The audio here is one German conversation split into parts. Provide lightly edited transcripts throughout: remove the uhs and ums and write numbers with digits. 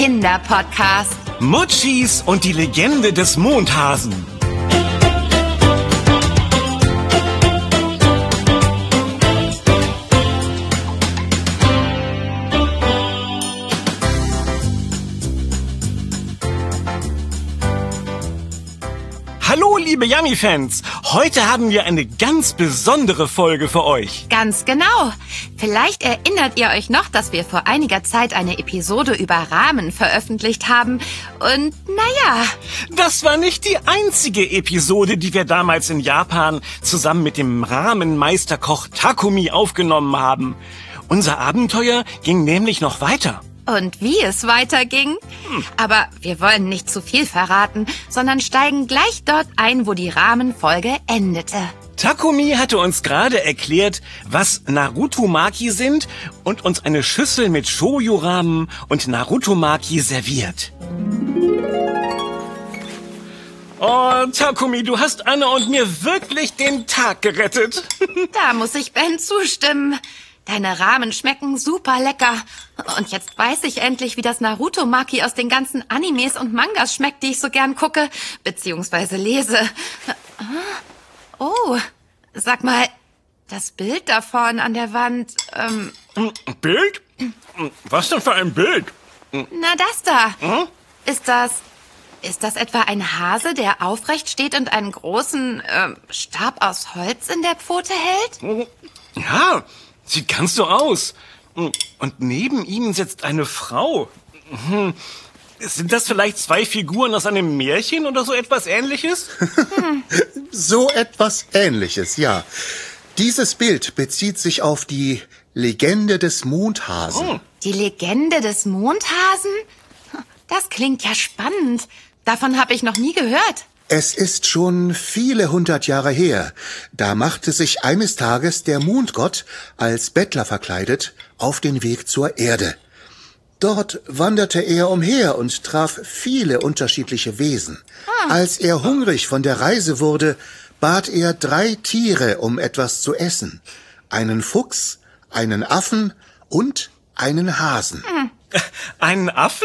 Kinderpodcast. Mochis und die Legende des Mondhasen. Hallo, liebe Yummy-Fans! Heute haben wir eine ganz besondere Folge für euch. Ganz genau. Vielleicht erinnert ihr euch noch, dass wir vor einiger Zeit eine Episode über Ramen veröffentlicht haben. Und naja. Das war nicht die einzige Episode, die wir damals in Japan zusammen mit dem Ramen-Meisterkoch Takumi aufgenommen haben. Unser Abenteuer ging nämlich noch weiter. Und wie es weiterging? Aber wir wollen nicht zu viel verraten, sondern steigen gleich dort ein, wo die Rahmenfolge endete. Takumi hatte uns gerade erklärt, was Naruto-Maki sind und uns eine Schüssel mit Shoyu-Ramen und Naruto-Maki serviert. Oh, Takumi, du hast Anna und mir wirklich den Tag gerettet. Da muss ich Ben zustimmen. Deine Ramen schmecken super lecker. Und jetzt weiß ich endlich, wie das Naruto-Maki aus den ganzen Animes und Mangas schmeckt, die ich so gern gucke, beziehungsweise lese. Oh, sag mal, das Bild da vorne an der Wand, Bild? Was denn für ein Bild? Na, das da. Ist das etwa ein Hase, der aufrecht steht und einen großen Stab aus Holz in der Pfote hält? Ja, sieht ganz so aus. Und neben ihm sitzt eine Frau. Sind das vielleicht zwei Figuren aus einem Märchen oder so etwas Ähnliches? So etwas Ähnliches, ja. Dieses Bild bezieht sich auf die Legende des Mondhasen. Die Legende des Mondhasen? Das klingt ja spannend. Davon habe ich noch nie gehört. Es ist schon viele 100 Jahre her. Da machte sich eines Tages der Mondgott als Bettler verkleidet auf den Weg zur Erde. Dort wanderte er umher und traf viele unterschiedliche Wesen. Als er hungrig von der Reise wurde, bat er 3 Tiere um etwas zu essen. Einen Fuchs, einen Affen und einen Hasen. Einen Affen?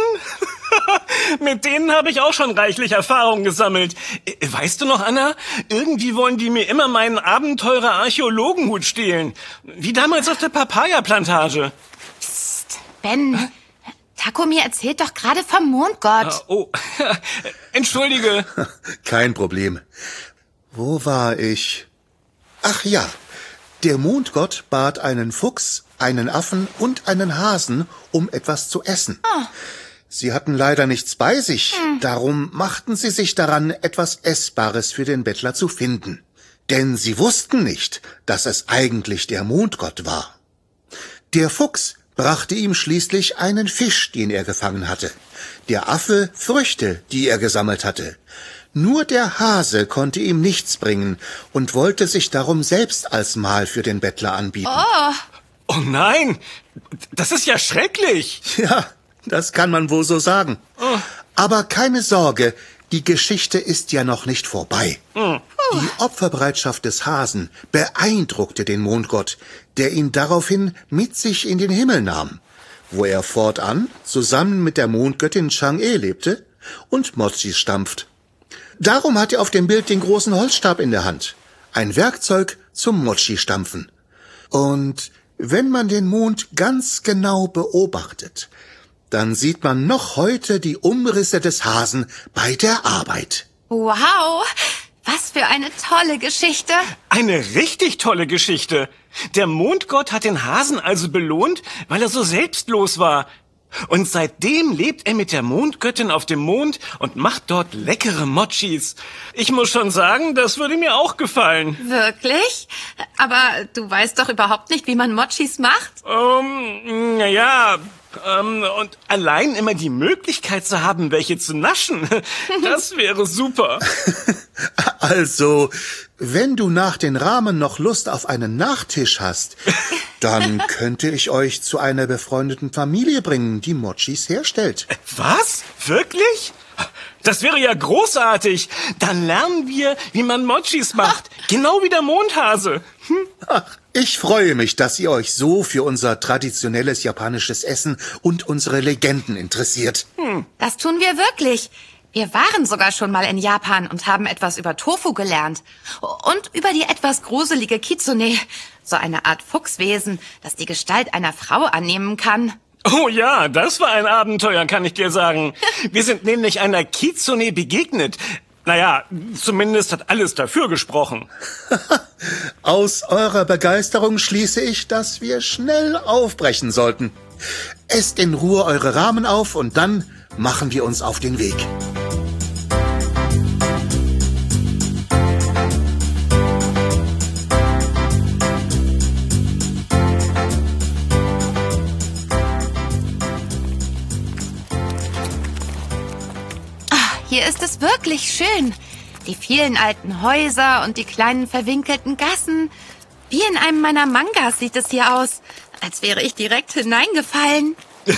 Mit denen habe ich auch schon reichlich Erfahrung gesammelt. Weißt du noch, Anna? Irgendwie wollen die mir immer meinen Abenteurer-Archäologenhut stehlen. Wie damals auf der Papaya-Plantage. Psst, Ben. Takumi erzählt doch gerade vom Mondgott. Oh, entschuldige. Kein Problem. Wo war ich? Ach ja, der Mondgott bat einen Fuchs, einen Affen und einen Hasen um etwas zu essen. Sie hatten leider nichts bei sich, darum machten sie sich daran, etwas Essbares für den Bettler zu finden. Denn sie wussten nicht, dass es eigentlich der Mondgott war. Der Fuchs brachte ihm schließlich einen Fisch, den er gefangen hatte. Der Affe Früchte, die er gesammelt hatte. Nur der Hase konnte ihm nichts bringen und wollte sich darum selbst als Mahl für den Bettler anbieten. Oh nein, das ist ja schrecklich. Ja, das kann man wohl so sagen. Aber keine Sorge, die Geschichte ist ja noch nicht vorbei. Die Opferbereitschaft des Hasen beeindruckte den Mondgott, der ihn daraufhin mit sich in den Himmel nahm, wo er fortan zusammen mit der Mondgöttin Chang'e lebte und Mochis stampft. Darum hat er auf dem Bild den großen Holzstab in der Hand, ein Werkzeug zum Mochi-Stampfen. Und wenn man den Mond ganz genau beobachtet, dann sieht man noch heute die Umrisse des Hasen bei der Arbeit. Wow, was für eine tolle Geschichte. Eine richtig tolle Geschichte. Der Mondgott hat den Hasen also belohnt, weil er so selbstlos war. Und seitdem lebt er mit der Mondgöttin auf dem Mond und macht dort leckere Mochis. Ich muss schon sagen, das würde mir auch gefallen. Wirklich? Aber du weißt doch überhaupt nicht, wie man Mochis macht? Naja, und allein immer die Möglichkeit zu haben, welche zu naschen, das wäre super. Also, wenn du nach den Ramen noch Lust auf einen Nachtisch hast, dann könnte ich euch zu einer befreundeten Familie bringen, die Mochis herstellt. Was? Wirklich? Das wäre ja großartig. Dann lernen wir, wie man Mochis macht. Genau wie der Mondhase. Ach, ich freue mich, dass ihr euch so für unser traditionelles japanisches Essen und unsere Legenden interessiert. Das tun wir wirklich. Wir waren sogar schon mal in Japan und haben etwas über Tofu gelernt. Und über die etwas gruselige Kitsune. So eine Art Fuchswesen, das die Gestalt einer Frau annehmen kann. Oh ja, das war ein Abenteuer, kann ich dir sagen. Wir sind nämlich einer Kitsune begegnet. Naja, zumindest hat alles dafür gesprochen. Aus eurer Begeisterung schließe ich, dass wir schnell aufbrechen sollten. Esst in Ruhe eure Ramen auf und dann machen wir uns auf den Weg. Hier ist es wirklich schön. Die vielen alten Häuser und die kleinen verwinkelten Gassen. Wie in einem meiner Mangas sieht es hier aus, als wäre ich direkt hineingefallen.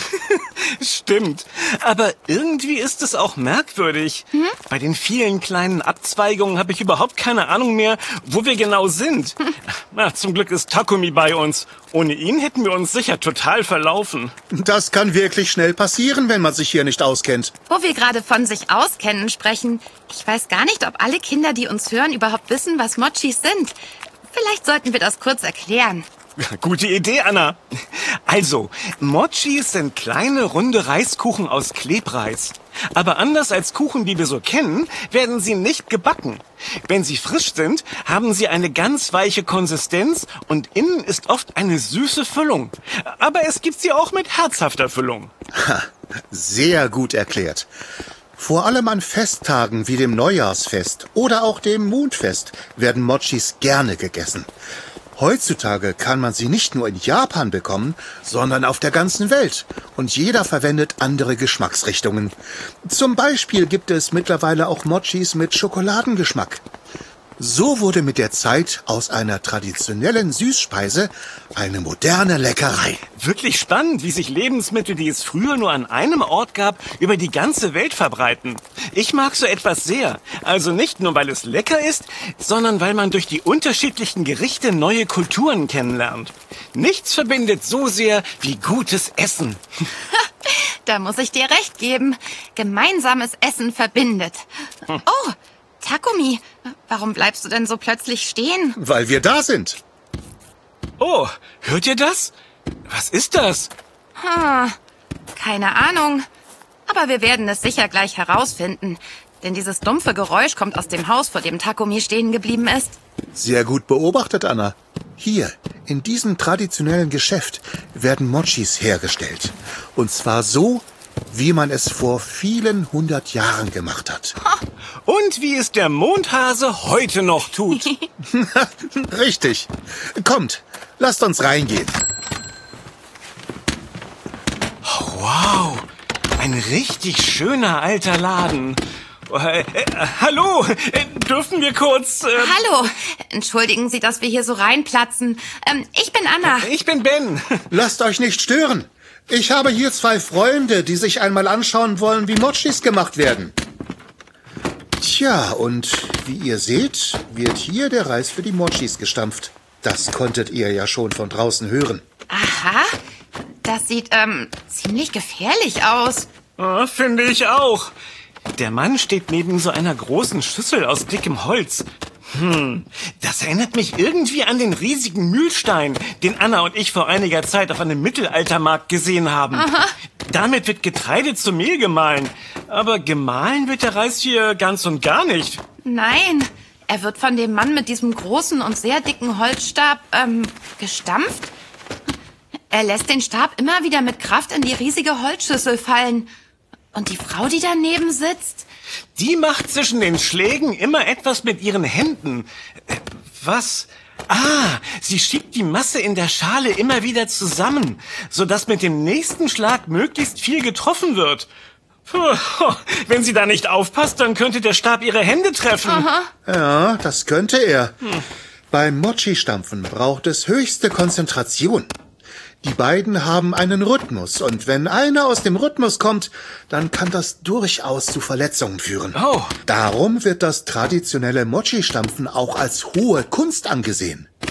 Stimmt, aber irgendwie ist es auch merkwürdig. Bei den vielen kleinen Abzweigungen habe ich überhaupt keine Ahnung mehr, wo wir genau sind. Na, zum Glück ist Takumi bei uns. Ohne ihn hätten wir uns sicher total verlaufen. Das kann wirklich schnell passieren, wenn man sich hier nicht auskennt. Wo wir gerade von sich auskennen sprechen. Ich weiß gar nicht, ob alle Kinder, die uns hören, überhaupt wissen, was Mochis sind. Vielleicht sollten wir das kurz erklären. Gute Idee, Anna. Also, Mochis sind kleine, runde Reiskuchen aus Klebreis. Aber anders als Kuchen, die wir so kennen, werden sie nicht gebacken. Wenn sie frisch sind, haben sie eine ganz weiche Konsistenz und innen ist oft eine süße Füllung. Aber es gibt sie auch mit herzhafter Füllung. Ha, sehr gut erklärt. Vor allem an Festtagen wie dem Neujahrsfest oder auch dem Mondfest werden Mochis gerne gegessen. Heutzutage kann man sie nicht nur in Japan bekommen, sondern auf der ganzen Welt. Und jeder verwendet andere Geschmacksrichtungen. Zum Beispiel gibt es mittlerweile auch Mochis mit Schokoladengeschmack. So wurde mit der Zeit aus einer traditionellen Süßspeise eine moderne Leckerei. Wirklich spannend, wie sich Lebensmittel, die es früher nur an einem Ort gab, über die ganze Welt verbreiten. Ich mag so etwas sehr. Also nicht nur, weil es lecker ist, sondern weil man durch die unterschiedlichen Gerichte neue Kulturen kennenlernt. Nichts verbindet so sehr wie gutes Essen. Da muss ich dir recht geben. Gemeinsames Essen verbindet. Oh, Takumi, warum bleibst du denn so plötzlich stehen? Weil wir da sind. Oh, hört ihr das? Was ist das? Keine Ahnung. Aber wir werden es sicher gleich herausfinden. Denn dieses dumpfe Geräusch kommt aus dem Haus, vor dem Takumi stehen geblieben ist. Sehr gut beobachtet, Anna. Hier, in diesem traditionellen Geschäft, werden Mochis hergestellt. Und zwar so, wie man es vor vielen 100 Jahren gemacht hat. Und wie es der Mondhase heute noch tut. Richtig. Kommt, lasst uns reingehen. Wow, ein richtig schöner alter Laden. Hallo, dürfen wir kurz... Hallo, entschuldigen Sie, dass wir hier so reinplatzen. Ich bin Anna. Ich bin Ben. Lasst euch nicht stören. Ich habe hier 2 Freunde, die sich einmal anschauen wollen, wie Mochis gemacht werden. Tja, und wie ihr seht, wird hier der Reis für die Mochis gestampft. Das konntet ihr ja schon von draußen hören. Aha, das sieht ziemlich gefährlich aus. Finde ich auch. Der Mann steht neben so einer großen Schüssel aus dickem Holz. Das erinnert mich irgendwie an den riesigen Mühlstein, den Anna und ich vor einiger Zeit auf einem Mittelaltermarkt gesehen haben. Aha. Damit wird Getreide zu Mehl gemahlen. Aber gemahlen wird der Reis hier ganz und gar nicht. Nein, er wird von dem Mann mit diesem großen und sehr dicken Holzstab gestampft. Er lässt den Stab immer wieder mit Kraft in die riesige Holzschüssel fallen. Und die Frau, die daneben sitzt? Die macht zwischen den Schlägen immer etwas mit ihren Händen. Was? Sie schiebt die Masse in der Schale immer wieder zusammen, sodass mit dem nächsten Schlag möglichst viel getroffen wird. Wenn sie da nicht aufpasst, dann könnte der Stab ihre Hände treffen. Aha. Ja, das könnte er. Beim Mochi-Stampfen braucht es höchste Konzentration. Die beiden haben einen Rhythmus und wenn einer aus dem Rhythmus kommt, dann kann das durchaus zu Verletzungen führen. Oh. Darum wird das traditionelle Mochi-Stampfen auch als hohe Kunst angesehen.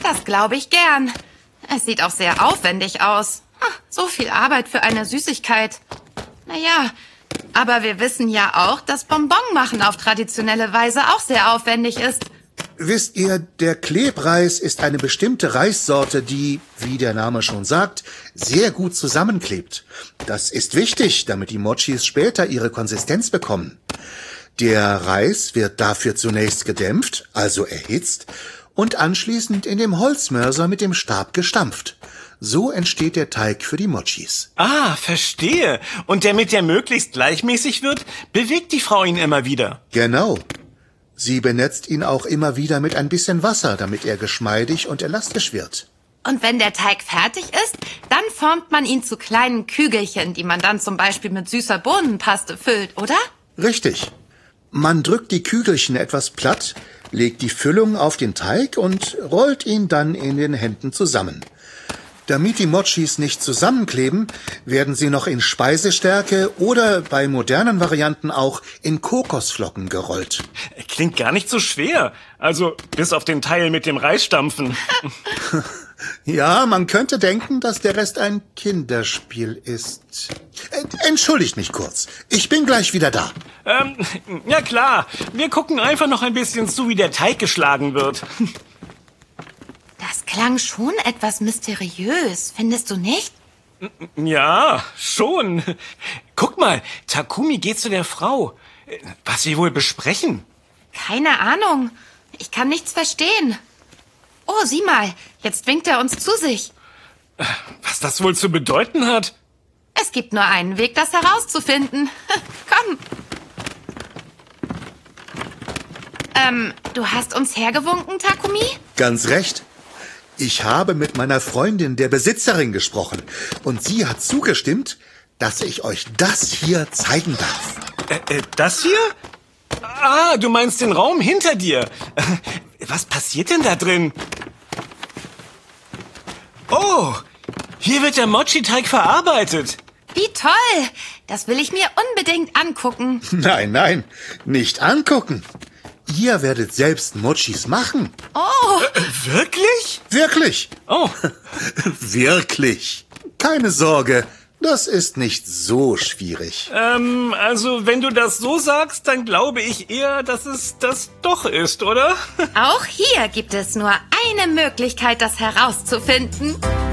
Das glaube ich gern. Es sieht auch sehr aufwendig aus. So viel Arbeit für eine Süßigkeit. Naja, aber wir wissen ja auch, dass Bonbon machen auf traditionelle Weise auch sehr aufwendig ist. Wisst ihr, der Klebreis ist eine bestimmte Reissorte, die, wie der Name schon sagt, sehr gut zusammenklebt. Das ist wichtig, damit die Mochis später ihre Konsistenz bekommen. Der Reis wird dafür zunächst gedämpft, also erhitzt, und anschließend in dem Holzmörser mit dem Stab gestampft. So entsteht der Teig für die Mochis. Ah, verstehe. Und damit der möglichst gleichmäßig wird, bewegt die Frau ihn immer wieder. Genau. Sie benetzt ihn auch immer wieder mit ein bisschen Wasser, damit er geschmeidig und elastisch wird. Und wenn der Teig fertig ist, dann formt man ihn zu kleinen Kügelchen, die man dann zum Beispiel mit süßer Bohnenpaste füllt, oder? Richtig. Man drückt die Kügelchen etwas platt, legt die Füllung auf den Teig und rollt ihn dann in den Händen zusammen. Damit die Mochis nicht zusammenkleben, werden sie noch in Speisestärke oder bei modernen Varianten auch in Kokosflocken gerollt. Klingt gar nicht so schwer. Also bis auf den Teil mit dem Reisstampfen. Ja, man könnte denken, dass der Rest ein Kinderspiel ist. Entschuldigt mich kurz. Ich bin gleich wieder da. Ja klar. Wir gucken einfach noch ein bisschen zu, wie der Teig geschlagen wird. Das klang schon etwas mysteriös, findest du nicht? Ja, schon. Guck mal, Takumi geht zu der Frau. Was sie wohl besprechen? Keine Ahnung. Ich kann nichts verstehen. Oh, sieh mal, jetzt winkt er uns zu sich. Was das wohl zu bedeuten hat? Es gibt nur einen Weg, das herauszufinden. Komm. Du hast uns hergewunken, Takumi? Ganz recht. Ich habe mit meiner Freundin, der Besitzerin, gesprochen. Und sie hat zugestimmt, dass ich euch das hier zeigen darf. Das hier? Ah, du meinst den Raum hinter dir. Was passiert denn da drin? Oh, hier wird der Mochi-Teig verarbeitet. Wie toll! Das will ich mir unbedingt angucken. Nein, nicht angucken. Ihr werdet selbst Mochis machen. Oh! Wirklich? Wirklich? Oh. Wirklich. Keine Sorge, das ist nicht so schwierig. Also wenn du das so sagst, dann glaube ich eher, dass es das doch ist, oder? Auch hier gibt es nur eine Möglichkeit, das herauszufinden.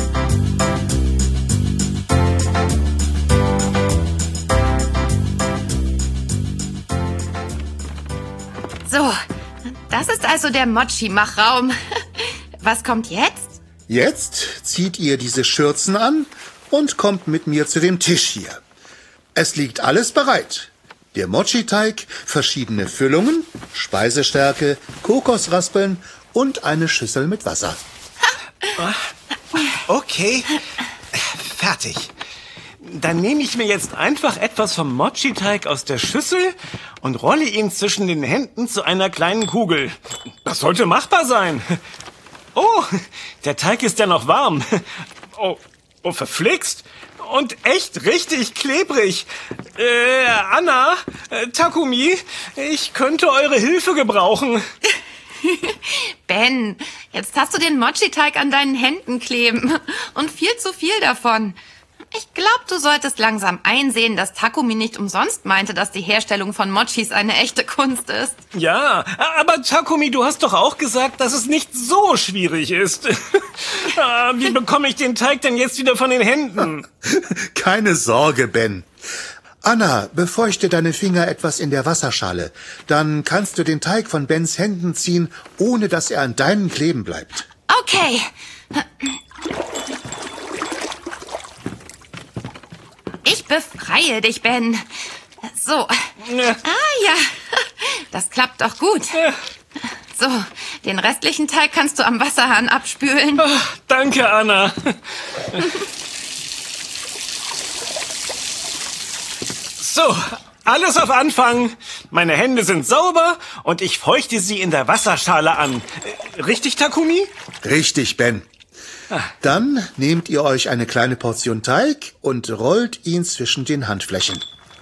So, das ist also der Mochi-Machraum. Was kommt jetzt? Jetzt zieht ihr diese Schürzen an und kommt mit mir zu dem Tisch hier. Es liegt alles bereit. Der Mochi-Teig, verschiedene Füllungen, Speisestärke, Kokosraspeln und eine Schüssel mit Wasser. Okay, fertig. Dann nehme ich mir jetzt einfach etwas vom Mochi-Teig aus der Schüssel und rolle ihn zwischen den Händen zu einer kleinen Kugel. Das sollte machbar sein. Oh, der Teig ist ja noch warm. Oh, verflixt. Und echt richtig klebrig. Anna, Takumi, ich könnte eure Hilfe gebrauchen. Ben, jetzt hast du den Mochi-Teig an deinen Händen kleben. Und viel zu viel davon. Ich glaube, du solltest langsam einsehen, dass Takumi nicht umsonst meinte, dass die Herstellung von Mochis eine echte Kunst ist. Ja, aber Takumi, du hast doch auch gesagt, dass es nicht so schwierig ist. Wie bekomme ich den Teig denn jetzt wieder von den Händen? Keine Sorge, Ben. Anna, befeuchte deine Finger etwas in der Wasserschale. Dann kannst du den Teig von Bens Händen ziehen, ohne dass er an deinen kleben bleibt. Okay. Ich befreie dich, Ben. So. Ja. Ah ja, das klappt doch gut. So, den restlichen Teig kannst du am Wasserhahn abspülen. Oh, danke, Anna. So, alles auf Anfang. Meine Hände sind sauber und ich feuchte sie in der Wasserschale an. Richtig, Takumi? Richtig, Ben. Dann nehmt ihr euch eine kleine Portion Teig und rollt ihn zwischen den Handflächen.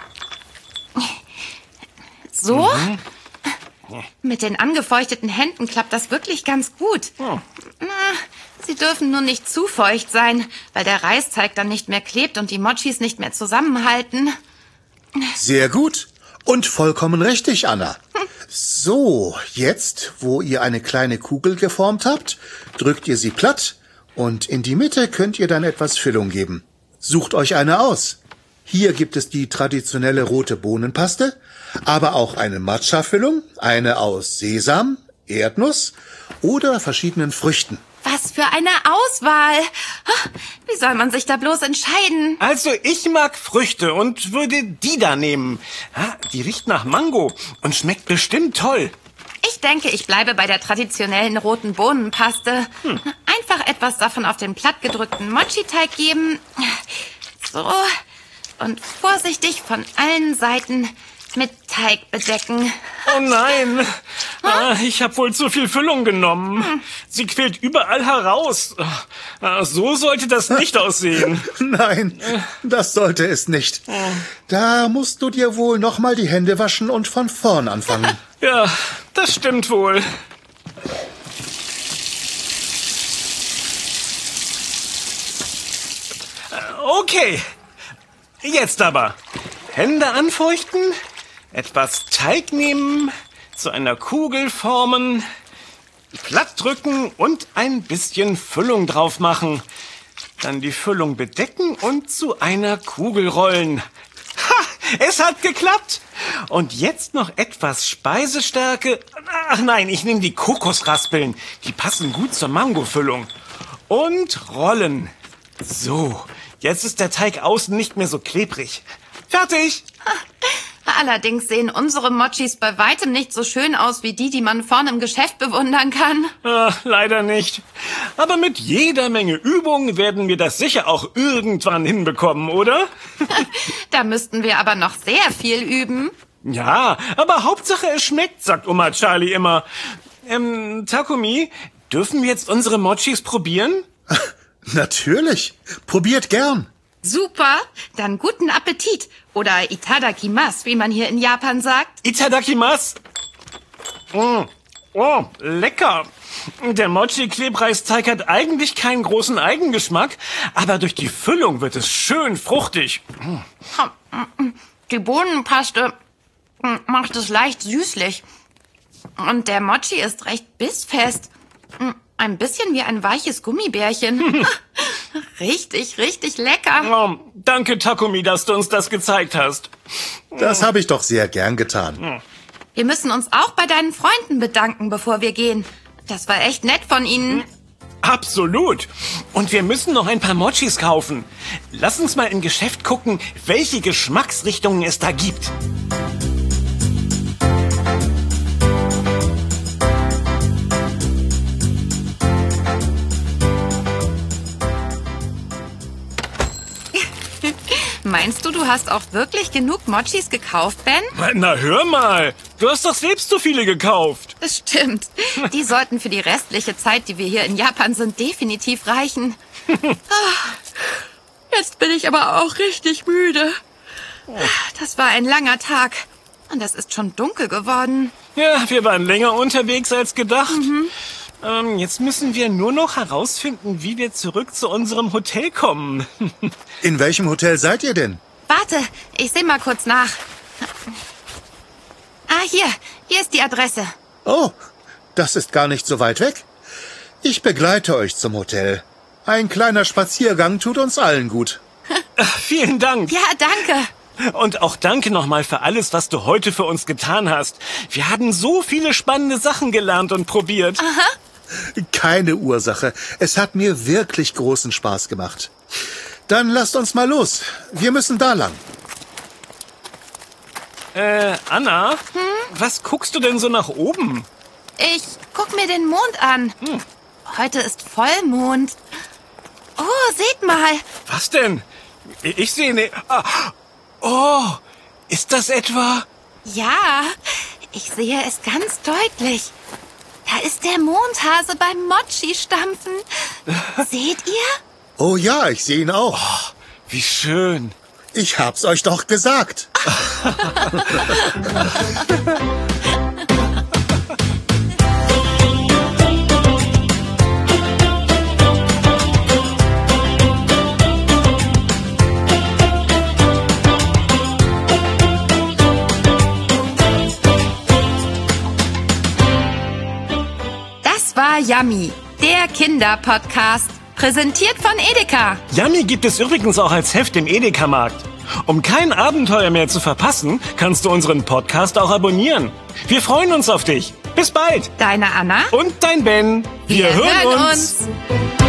So? Mit den angefeuchteten Händen klappt das wirklich ganz gut. Sie dürfen nur nicht zu feucht sein, weil der Reisteig dann nicht mehr klebt und die Mochis nicht mehr zusammenhalten. Sehr gut. Und vollkommen richtig, Anna. So, jetzt, wo ihr eine kleine Kugel geformt habt, drückt ihr sie platt und in die Mitte könnt ihr dann etwas Füllung geben. Sucht euch eine aus. Hier gibt es die traditionelle rote Bohnenpaste, aber auch eine Matcha-Füllung, eine aus Sesam, Erdnuss oder verschiedenen Früchten. Was für eine Auswahl! Wie soll man sich da bloß entscheiden? Also ich mag Früchte und würde die da nehmen. Die riecht nach Mango und schmeckt bestimmt toll. Ich denke, ich bleibe bei der traditionellen roten Bohnenpaste. Einfach etwas davon auf den plattgedrückten Mochi-Teig geben. So. Und vorsichtig von allen Seiten mit Teig bedecken. Oh nein, ich habe wohl zu viel Füllung genommen. Sie quillt überall heraus. So sollte das nicht aussehen. Nein, das sollte es nicht. Da musst du dir wohl noch mal die Hände waschen und von vorn anfangen. Ja, das stimmt wohl. Okay, jetzt aber. Hände anfeuchten, etwas Teig nehmen, zu einer Kugel formen, platt drücken und ein bisschen Füllung drauf machen. Dann die Füllung bedecken und zu einer Kugel rollen. Ha! Es hat geklappt! Und jetzt noch etwas Speisestärke. Ach nein, ich nehme die Kokosraspeln. Die passen gut zur Mangofüllung. Und rollen. So, jetzt ist der Teig außen nicht mehr so klebrig. Fertig! Allerdings sehen unsere Mochis bei weitem nicht so schön aus wie die man vorne im Geschäft bewundern kann. Leider nicht. Aber mit jeder Menge Übung werden wir das sicher auch irgendwann hinbekommen, oder? Da müssten wir aber noch sehr viel üben. Ja, aber Hauptsache es schmeckt, sagt Oma Charlie immer. Takumi, dürfen wir jetzt unsere Mochis probieren? Natürlich. Probiert gern. Super, dann guten Appetit. Oder Itadakimasu, wie man hier in Japan sagt. Itadakimasu. Oh, lecker. Der Mochi-Klebreisteig hat eigentlich keinen großen Eigengeschmack, aber durch die Füllung wird es schön fruchtig. Die Bohnenpaste macht es leicht süßlich. Und der Mochi ist recht bissfest. Ein bisschen wie ein weiches Gummibärchen. Richtig, richtig lecker. Oh, danke, Takumi, dass du uns das gezeigt hast. Das habe ich doch sehr gern getan. Wir müssen uns auch bei deinen Freunden bedanken, bevor wir gehen. Das war echt nett von ihnen. Absolut. Und wir müssen noch ein paar Mochis kaufen. Lass uns mal im Geschäft gucken, welche Geschmacksrichtungen es da gibt. Meinst du, du hast auch wirklich genug Mochis gekauft, Ben? Na, hör mal. Du hast doch selbst so viele gekauft. Das stimmt. Die sollten für die restliche Zeit, die wir hier in Japan sind, definitiv reichen. Jetzt bin ich aber auch richtig müde. Das war ein langer Tag. Und es ist schon dunkel geworden. Ja, wir waren länger unterwegs als gedacht. Jetzt müssen wir nur noch herausfinden, wie wir zurück zu unserem Hotel kommen. In welchem Hotel seid ihr denn? Warte, ich sehe mal kurz nach. Hier ist die Adresse. Oh, das ist gar nicht so weit weg. Ich begleite euch zum Hotel. Ein kleiner Spaziergang tut uns allen gut. Vielen Dank. Ja, danke. Und auch danke nochmal für alles, was du heute für uns getan hast. Wir haben so viele spannende Sachen gelernt und probiert. Keine Ursache. Es hat mir wirklich großen Spaß gemacht. Dann lasst uns mal los. Wir müssen da lang. Anna, was guckst du denn so nach oben? Ich guck mir den Mond an. Heute ist Vollmond. Oh, seht mal. Was denn? Ich sehe ne... Oh, ist das etwa... Ja, ich sehe es ganz deutlich. Da ist der Mondhase beim Mochi-Stampfen. Seht ihr? Oh ja, ich sehe ihn auch. Oh, wie schön. Ich hab's euch doch gesagt. war Yummy, der Kinderpodcast. Präsentiert von Edeka. Yummy gibt es übrigens auch als Heft im Edeka-Markt. Um kein Abenteuer mehr zu verpassen, kannst du unseren Podcast auch abonnieren. Wir freuen uns auf dich. Bis bald. Deine Anna und dein Ben. Wir hören uns.